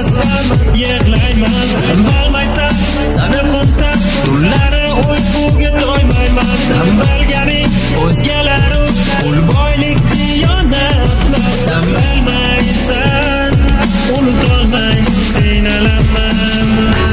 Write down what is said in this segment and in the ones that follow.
bilmasdan yig'layman. Sen bilmaysan, sana qo'msam tunlari uyquga to'ymayman. Sen bilganing o'zgalaru pul boylik xiyonatmas. Sen bilmaysan, unutolmay qiynalaman.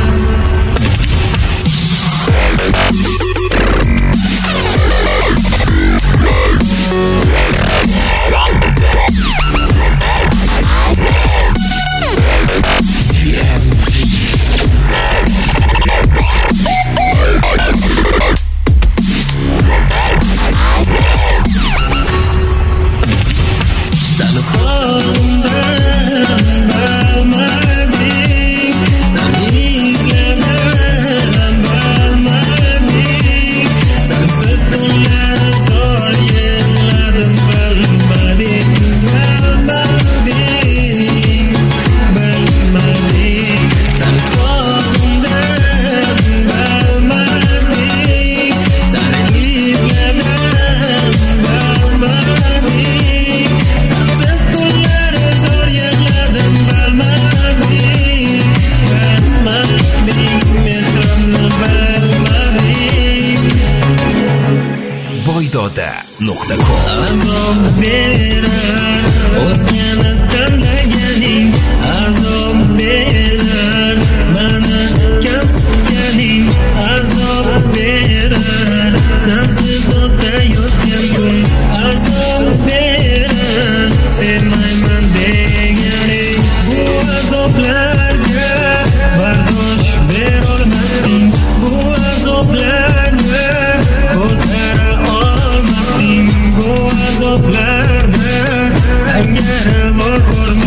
Azob berar o'zgani tanlaganing, azob berar mani kamsitganing, azob berar sensiz o'tayotgan kun, azob berar sevmayman deganing. Bu azoblarga bardosh berolmasding, bu azoblarga ko'tara olmasding, bu azoblarda senga ravo ko'rmasding.